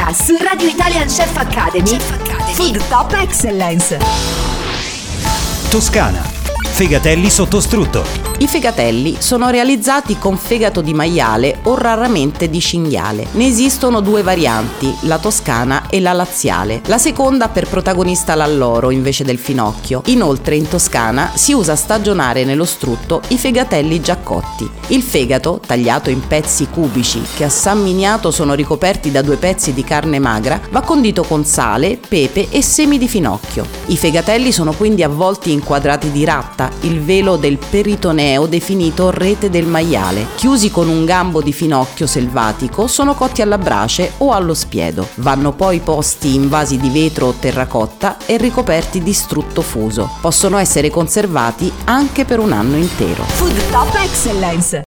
settimana su Radio Italian Chef Academy, Food Top Excellence. Toscana. Fegatelli sottostrutto. I fegatelli sono realizzati con fegato di maiale o raramente di cinghiale. Ne esistono due varianti, la toscana e la laziale. La seconda ha per protagonista l'alloro invece del finocchio. Inoltre in Toscana si usa stagionare nello strutto i fegatelli già cotti. Il fegato, tagliato in pezzi cubici che a San Miniato sono ricoperti da 2 pezzi di carne magra, va condito con sale, pepe e semi di finocchio. I fegatelli sono quindi avvolti in quadrati di ratta, il velo del peritoneo definito rete del maiale. Chiusi con un gambo di finocchio selvatico, sono cotti alla brace o allo spiedo. Vanno poi posti in vasi di vetro o terracotta e ricoperti di strutto fuso. Possono essere conservati anche per un anno intero. Food Top Excellence.